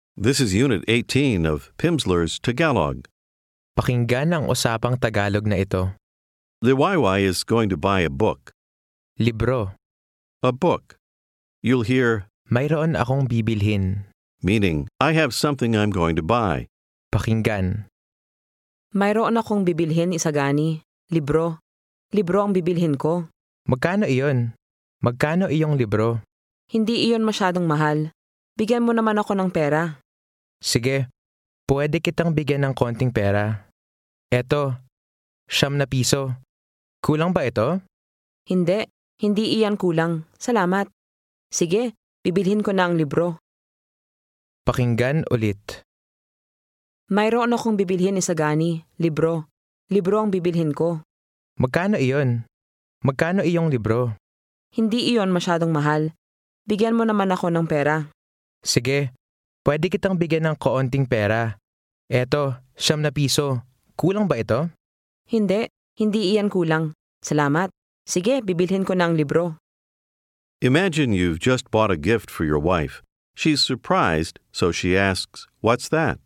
This is Unit 18 of Pimsleur's Tagalog. Pakinggan ang usapang Tagalog na ito. Liwayway is going to buy a book. Libro. A book. You'll hear, Mayroon akong bibilhin. meaning, I have something I'm going to buy. Pakinggan. Mayroon akong bibilhin isagani. Libro. Libro ang bibilhin ko. Magkano iyon? Magkano iyong libro? Hindi iyon masyadong mahal. Bigyan mo naman ako ng pera. Sige, pwede kitang bigyan ng konting pera. Eto, 9 piso. Kulang ba ito? Hindi. Hindi iyan kulang. Salamat. Sige, bibilhin ko na ang libro. Pakinggan ulit. Mayroon akong bibilhin isagani. Libro. Libro ang bibilhin ko. Magkano iyon? Magkano iyong libro? Hindi iyon masyadong mahal. Bigyan mo naman ako ng pera. Sige, pwede kitang bigyan ng kaunting pera. Eto, 9 piso. Kulang ba ito? Hindi. Hindi iyan kulang. Salamat. Sige, bibilhin ko na ang libro. Imagine you've just bought a gift for your wife. She's surprised, so she asks, "What's that?"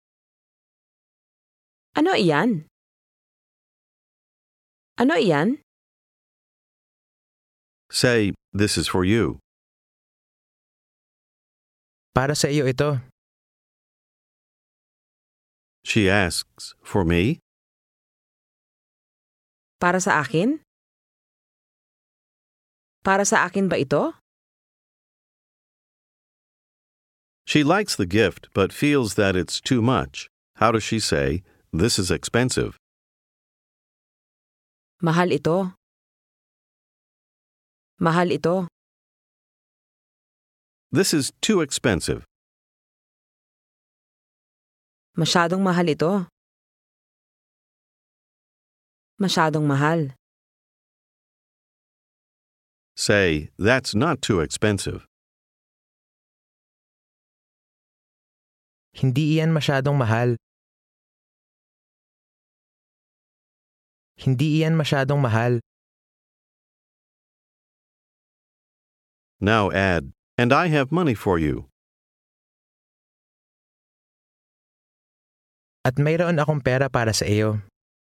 Ano iyan? Ano iyan? Say, "This is for you." Para sa iyo ito. She asks, "For me?" Para sa akin? Para sa akin ba ito? She likes the gift but feels that it's too much. How does she say, "This is expensive"? Mahal ito. Mahal ito. This is too expensive. Masyadong mahal ito. Masyadong mahal. Say, "That's not too expensive." Hindi iyan masyadong mahal. Hindi iyan masyadong mahal. Now add, "And I have money for you." At mayroon akong pera para sa iyo.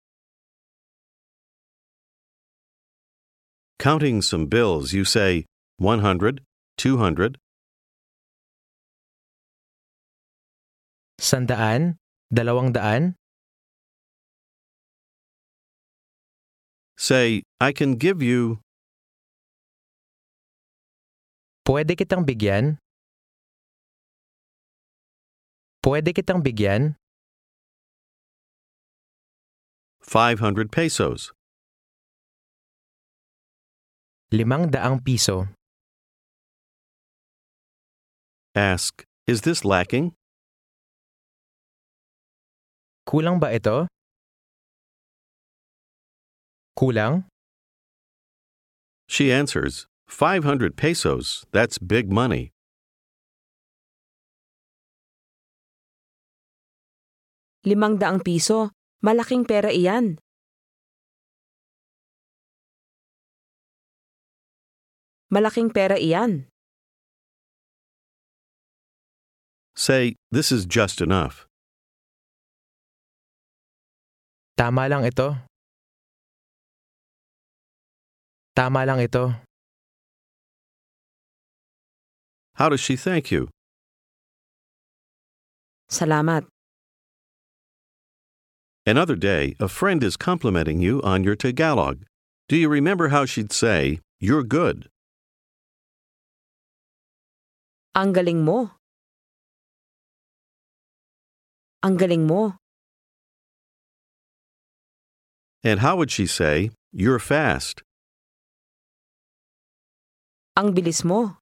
Counting some bills, you say, 100, 200. 100, 200. Say, "I can give you..." Pwede kitang bigyan? Pwede kitang bigyan? 500 pesos. 500 piso. Ask, "Is this lacking?" Kulang ba ito? Kulang? She answers, 500 pesos, that's big money. ₱500. Malaking pera iyan. Malaking pera iyan. Say, "This is just enough." Tama lang ito. Tama lang ito. How does she thank you? Salamat. Another day, a friend is complimenting you on your Tagalog. Do you remember how she'd say, "You're good"? Ang galing mo. Ang galing mo. And how would she say, "You're fast"? Ang bilis mo.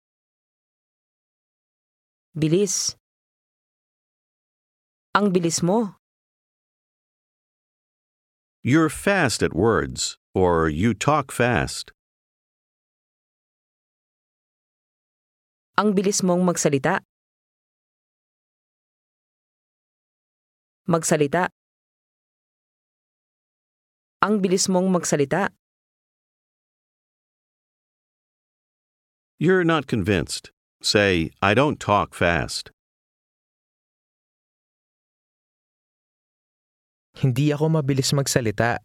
Bilis. Ang bilis mo. You're fast at words, or you talk fast. Ang bilis mong magsalita. Magsalita. Ang bilis mong magsalita. You're not convinced. Say, "I don't talk fast." Hindi ako mabilis magsalita.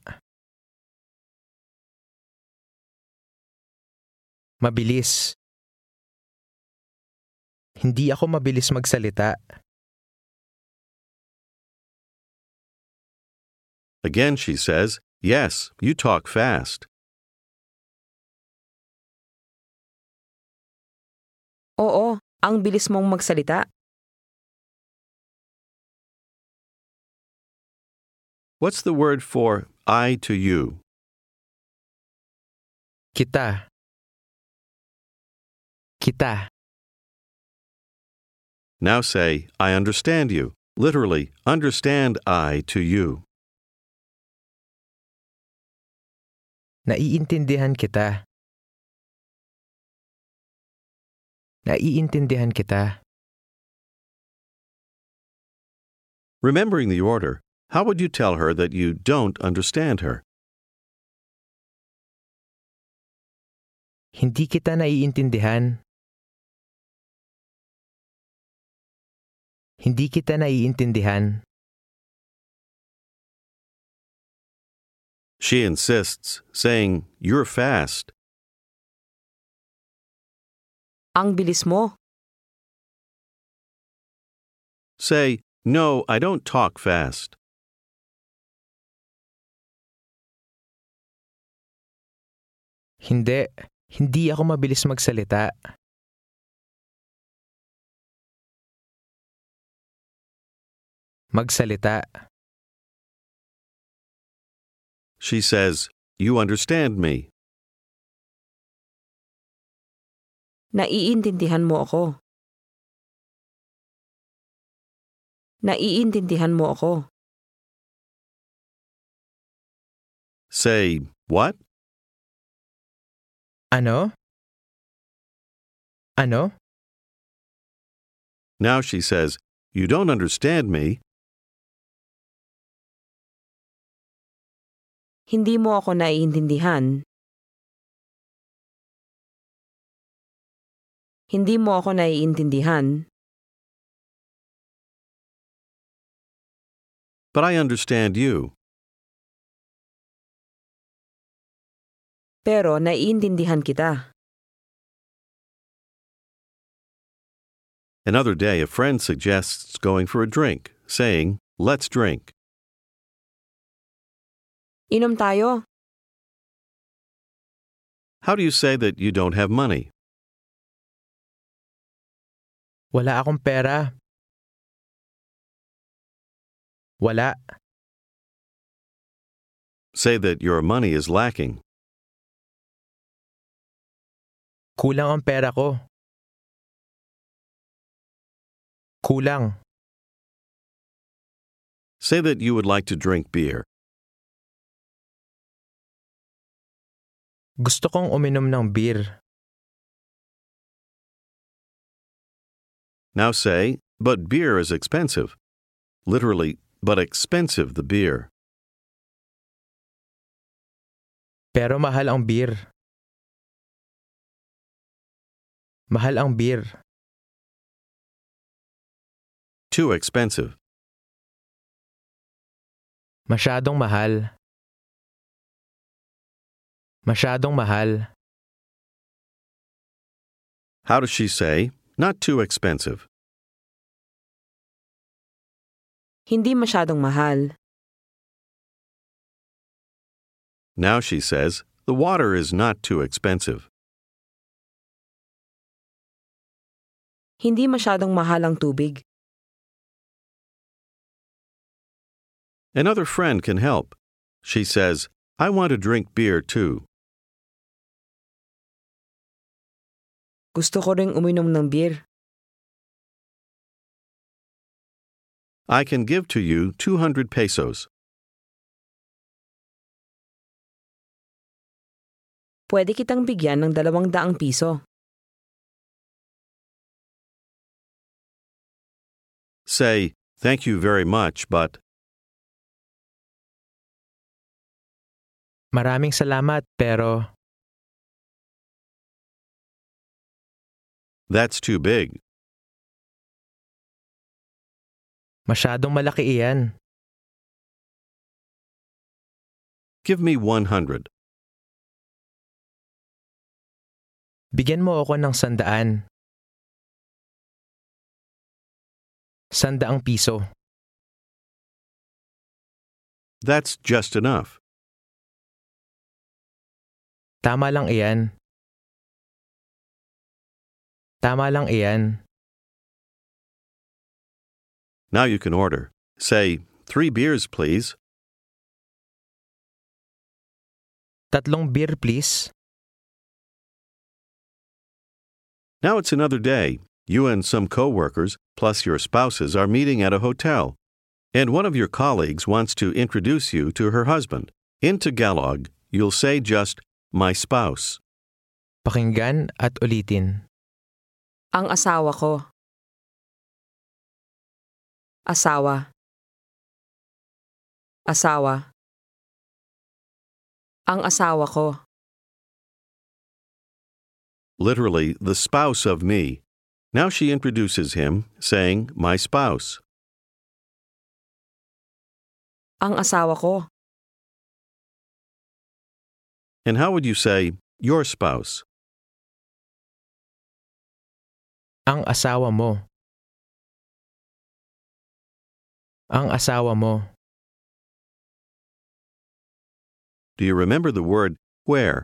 Mabilis. Hindi ako mabilis magsalita. Again, she says, yes, you talk fast. Oo, ang bilis mong magsalita. What's the word for I to you? Kita. Kita. Now say, I understand you. Literally, understand I to you. Naiintindihan kita. Naiintindihan kita. Remembering the order, how would you tell her that you don't understand her? Hindi kita naiintindihan. Hindi kita naiintindihan. She insists, saying, you're fast. Ang bilis mo. Say, no, I don't talk fast. Hindi. Hindi ako mabilis magsalita. Magsalita. She says, you understand me. Naiintindihan mo ako. Naiintindihan mo ako. Say, what? Ano? Ano? Now she says, you don't understand me. Hindi mo ako naiintindihan. Hindi mo ako naiintindihan. But I understand you. Pero naiintindihan kita. Another day, a friend suggests going for a drink, saying, let's drink. Inom tayo. How do you say that you don't have money? Wala akong pera. Wala. Say that your money is lacking. Kulang ang pera ko. Kulang. Say that you would like to drink beer. Gusto kong uminom ng beer. Now say, but beer is expensive. Literally, but expensive the beer. Pero mahal ang beer. Mahal ang beer. Too expensive. Masyadong mahal. Masyadong mahal. How does she say, not too expensive? Hindi masyadong mahal. Now she says, the water is not too expensive. Hindi masyadong mahal ang tubig. Another friend can help. She says, I want to drink beer too. Gusto ko ring uminom ng beer. I can give to you 200 pesos. Pwede kitang bigyan ng 200 piso. Say, thank you very much, but... Maraming salamat pero That's too big. masyadong malaki iyan. Give me 100. Bigyan mo ako ng 100. 100 piso. That's just enough. Tama lang iyan. Tama lang iyan. Now you can order. Say, 3 beers, please. 3 beer, please. Now it's another day. You and some co-workers, plus your spouses, are meeting at a hotel. And one of your colleagues wants to introduce you to her husband. In Tagalog, you'll say just, my spouse. Pakinggan at ulitin. Ang asawa ko. Asawa. Asawa. Ang asawa ko. Literally, the spouse of me. Now she introduces him, saying, my spouse. Ang asawa ko. And how would you say, your spouse? Ang asawa mo. Ang asawa mo. Do you remember the word where?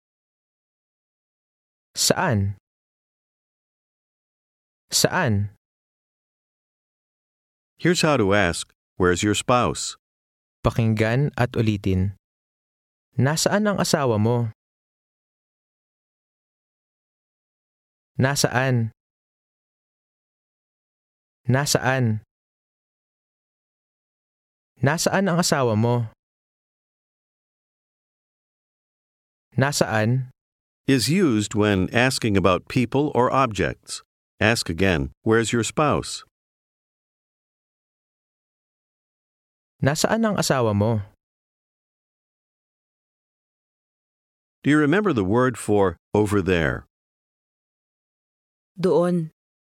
Saan? Saan? Here's how to ask, where's your spouse? Pakinggan at ulitin. Nasaan ang asawa mo? Nasaan? Nasaan? Nasaan ang asawa mo? Nasaan? Is used when asking about people or objects. Ask again, where's your spouse? Nasaan ang asawa mo? Do you remember the word for over there? Doon.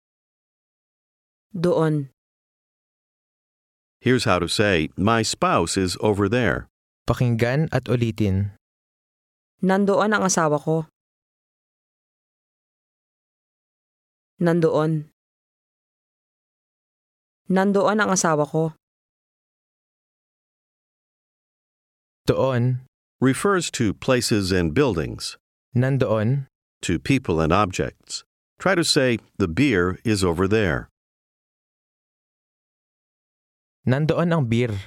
Doon. Here's how to say, my spouse is over there. Pakinggan at ulitin. Nandoon ang asawa ko. Nandoon. Nandoon ang asawa ko. Doon. Refers to places and buildings, Nandoon. to people and objects. Try to say, the beer is over there. Nandoon ang beer.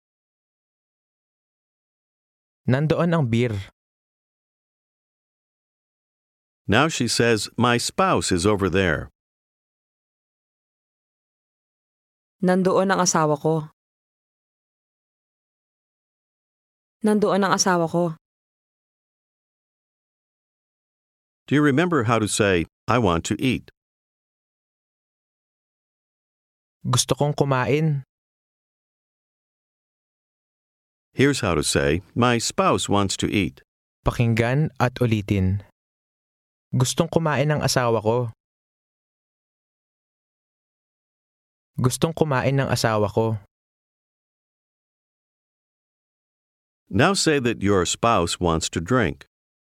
Nandoon ang beer. Now she says, my spouse is over there. Nandoon ang asawa ko. Nandoon ang asawa ko. Do you remember how to say, I want to eat? Gusto kong kumain. Here's how to say, my spouse wants to eat. Pakinggan at ulitin. Gustong kumain ng asawa ko. Gustong kumain ng asawa ko. Now say that your spouse wants to drink.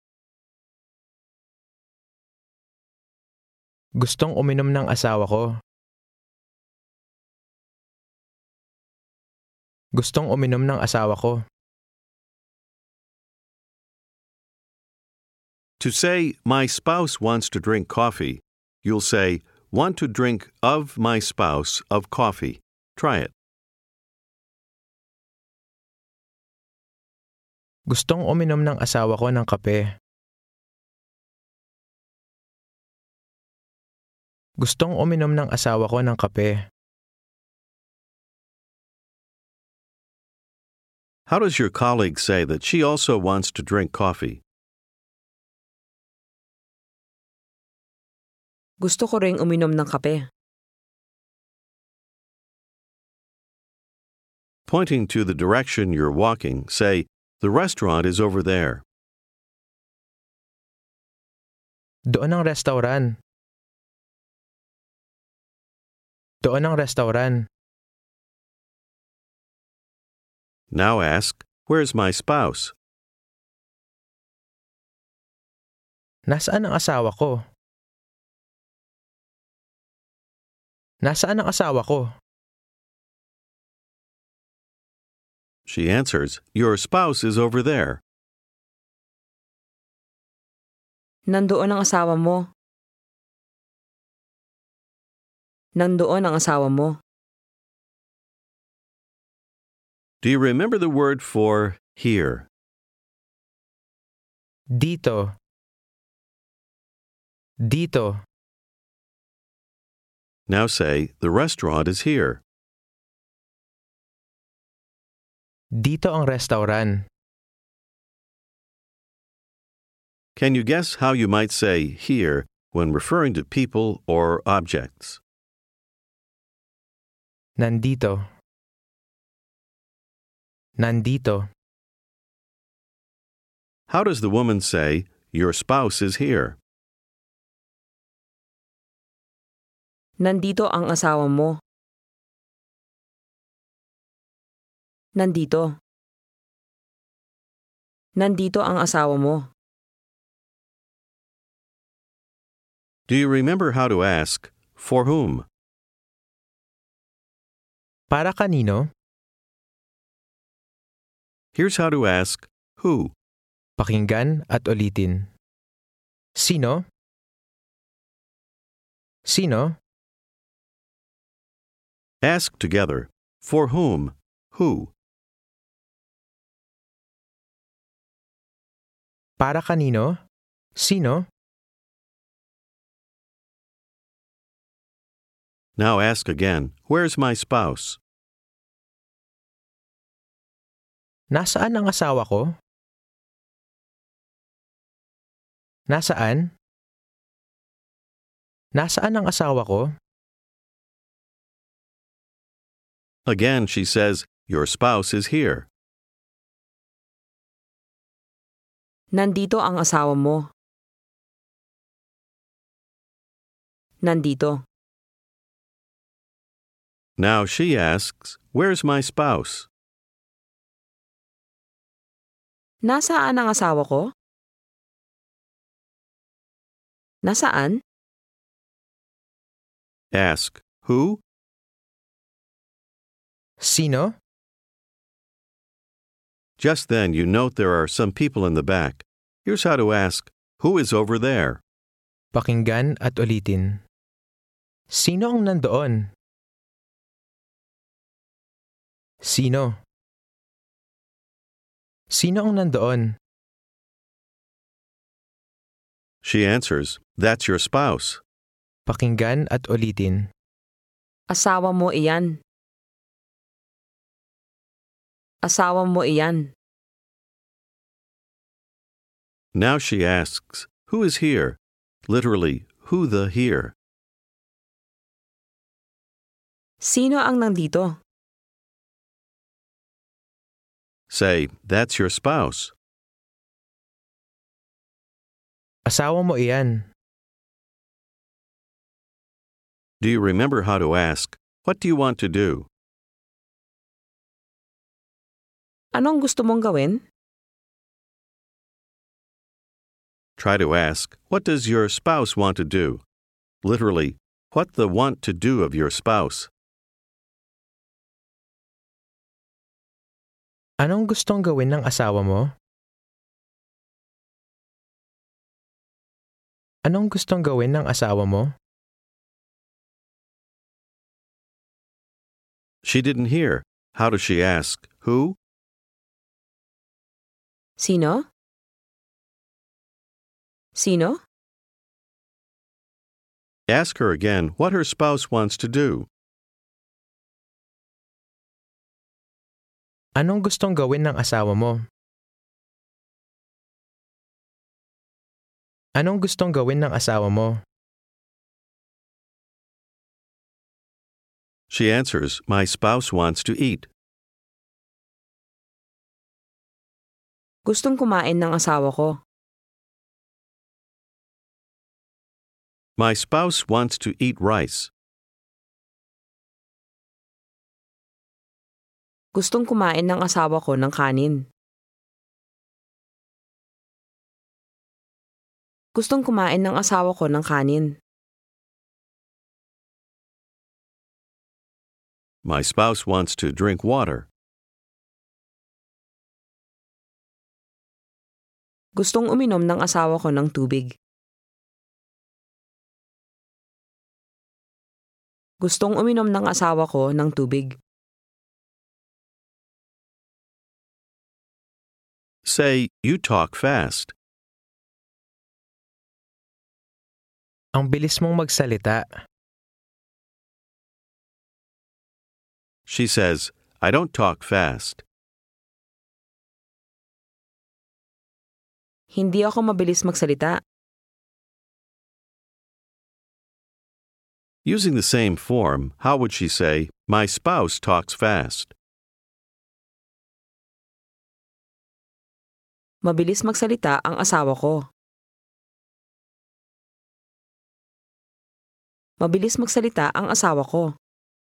Gustong uminom ng asawa ko. Gustong uminom ng asawa ko. To say, my spouse wants to drink coffee, you'll say, want to drink of my spouse of coffee. Try it. Gustong uminom ng asawa ko ng kape. Gustong uminom ng asawa ko ng kape. How does your colleague say that she also wants to drink coffee? Gusto ko ring uminom ng kape. Pointing to the direction you're walking, say, the restaurant is over there. Doon ang restaurant. Doon ang restaurant. Now ask, where's my spouse? Nasaan ang asawa ko? Nasaan ang asawa ko? She answers, Your spouse is over there. Nandoon ang asawa mo. Nandoon ang asawa mo. Do you remember the word for here? Dito. Dito. Now say, The restaurant is here. Dito ang restaurant. Can you guess how you might say here when referring to people or objects? Nandito. Nandito. How does the woman say, Your spouse is here? Nandito ang asawa mo. Nandito. Nandito ang asawa mo. Do you remember how to ask, For whom? Para kanino? Here's how to ask, Who? Pakinggan at ulitin. Sino? Sino? Ask together, For whom? Who? Para kanino? Sino? Now ask again, Where's my spouse? Nasaan ang asawa ko? Nasaan? Nasaan ang asawa ko? Again, she says, Your spouse is here. Nandito ang asawa mo. Nandito. Now she asks, Where's my spouse? Nasaan ang asawa ko? Nasaan? Ask, Who? Sino? Just then you note there are some people in the back. Here's how to ask, Who is over there? Pakinggan at ulitin. Sino ang nandoon? Sino? Sino ang nandoon? She answers, That's your spouse. Pakinggan at ulitin. Asawa mo iyan. Asawa mo iyan. Now she asks, Who is here? Literally, who the here? Sino ang nandito? Say, That's your spouse. Asawa mo iyan. Do you remember how to ask, What do you want to do? Anong gusto mong gawin? Try to ask, What does your spouse want to do? Literally, what the want to do of your spouse. Anong gustong gawin ng asawa mo? Anong gustong gawin ng asawa mo? She didn't hear. How does she ask, Who? Sino? Sino? Ask her again what her spouse wants to do. Anong gustong gawin ng asawa mo? Anong gustong gawin ng asawa mo? She answers, My spouse wants to eat. Gustong kumain ng asawa ko. My spouse wants to eat rice. Gustong kumain ng asawa ko ng kanin. Gustong kumain ng asawa ko ng kanin. My spouse wants to drink water. Gustong uminom ng asawa ko ng tubig. Gustong uminom ng asawa ko ng tubig. Say, you talk fast. Ang bilis mong magsalita. She says, I don't talk fast. Hindi ako mabilis magsalita. Using the same form, how would she say, my spouse talks fast? Mabilis magsalita ang asawa ko. Mabilis magsalita ang asawa ko.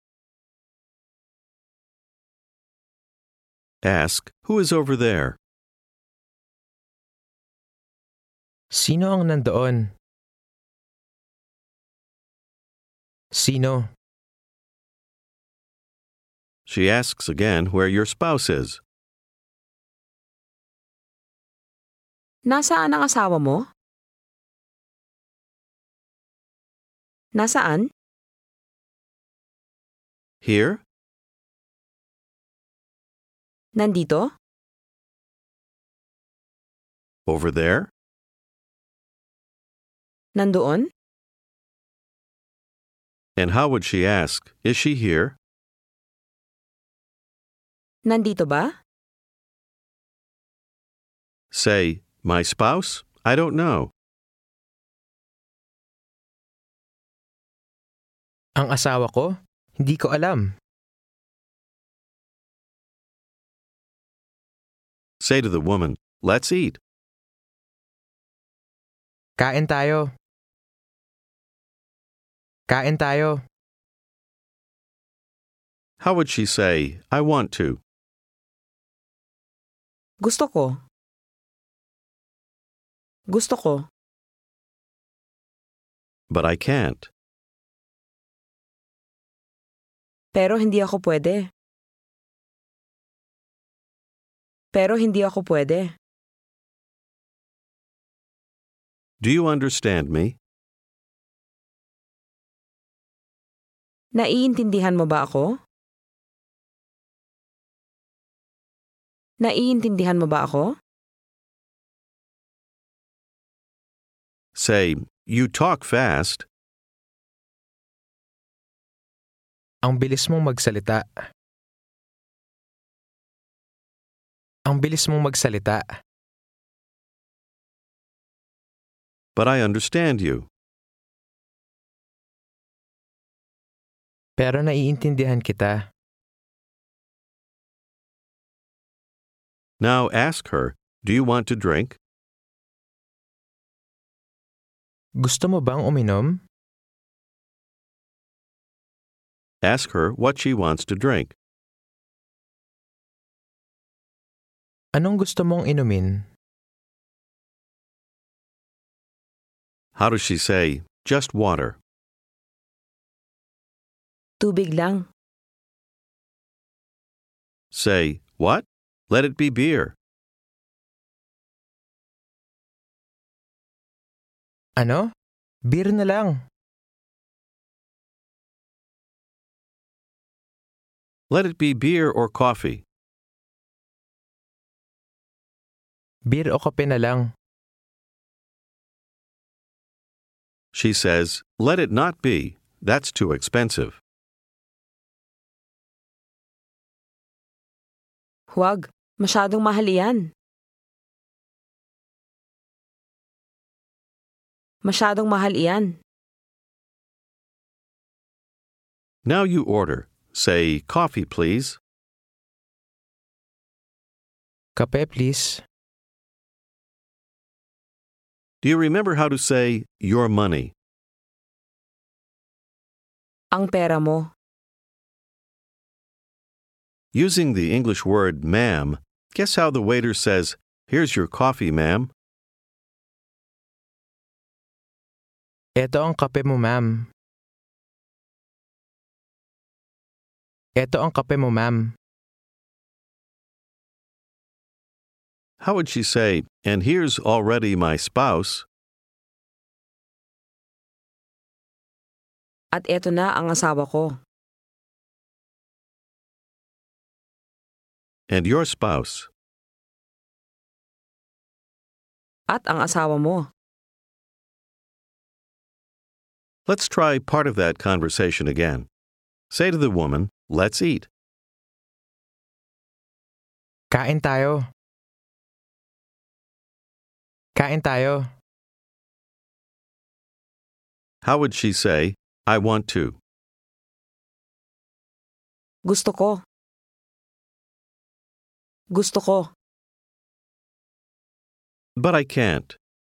Ask, who is over there? Sino ang nandoon? Sino? She asks again where your spouse is. Nasaan ang asawa mo? Nasaan? Here? Nandito? Over there? Nandoon? And how would she ask, is she here? Nandito ba? Say, my spouse? I don't know. Ang asawa ko? Hindi ko alam. Say to the woman, let's eat. Kain tayo. Kain tayo. How would she say, I want to? Gusto ko. Gusto ko. But I can't. Pero hindi ako pwede. Pero hindi ako pwede. Do you understand me? Naiintindihan mo ba ako? Naiintindihan mo ba ako? Say, you talk fast. Ang bilis mong magsalita. Ang bilis mong magsalita. But I understand you. Pero naiintindihan kita. Now ask her, do you want to drink? Gusto mo bang uminom? Ask her what she wants to drink. Anong gusto mong inumin? How does she say, just water? Tubig lang. Say, what? Let it be beer. Ano? Beer na lang. Let it be beer or coffee. Beer o kape na lang. She says, let it not be. That's too expensive. Huwag. Masyadong mahal iyan. Masyadong mahal iyan. Now you order. Say, coffee, please. Kape, please. Do you remember how to say, your money? Ang pera mo. Using the English word ma'am, guess how the waiter says, here's your coffee, ma'am? Eto ang kape mo, ma'am. Eto ang kape mo, ma'am. How would she say, and here's already my spouse, At eto na ang asawa ko. and your spouse? At ang asawa mo. Let's try part of that conversation again. Say to the woman, let's eat. Kain tayo. Kain tayo. How would she say, I want to? Gusto ko. Gusto ko. But I can't.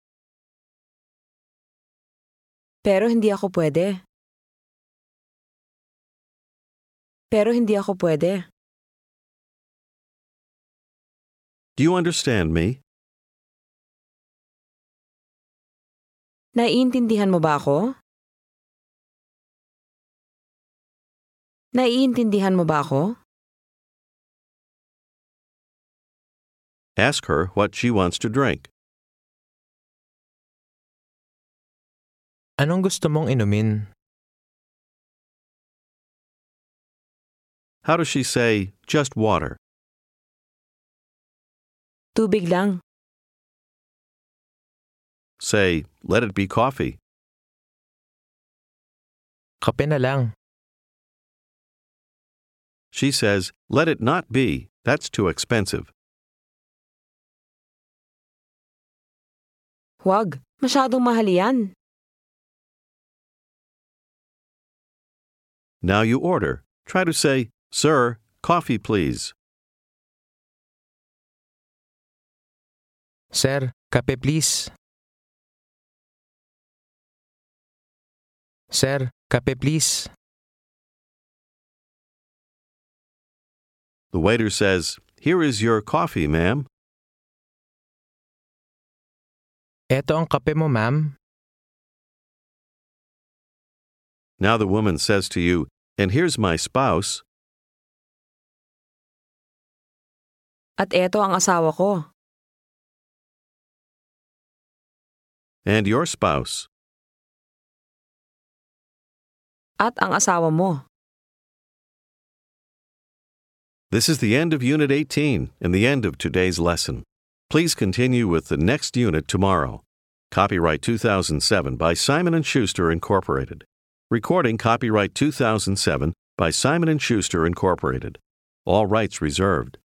Pero hindi ako pwede. Pero hindi ako pwede. Do you understand me? Naiintindihan mo ba ako? Naiintindihan mo ba ako? Ask her what she wants to drink. Anong gusto mong inumin? How does she say, just water? Tubig lang. Say, let it be coffee. Kape na lang. She says, let it not be. That's too expensive. Huwag. Masyadong mahal yan. Now you order. Try to say, sir, coffee please. Sir, kape please. Sir, kape please. The waiter says, here is your coffee, ma'am. Eto ang kape mo, ma'am. Now the woman says to you, and here's my spouse, At eto ang asawa ko. and your spouse. At ang asawa mo. This is the end of Unit 18 and the end of today's lesson. Please continue with the next unit tomorrow. Copyright 2007 by Simon & Schuster, Incorporated. Recording copyright 2007 by Simon & Schuster, Incorporated. All rights reserved.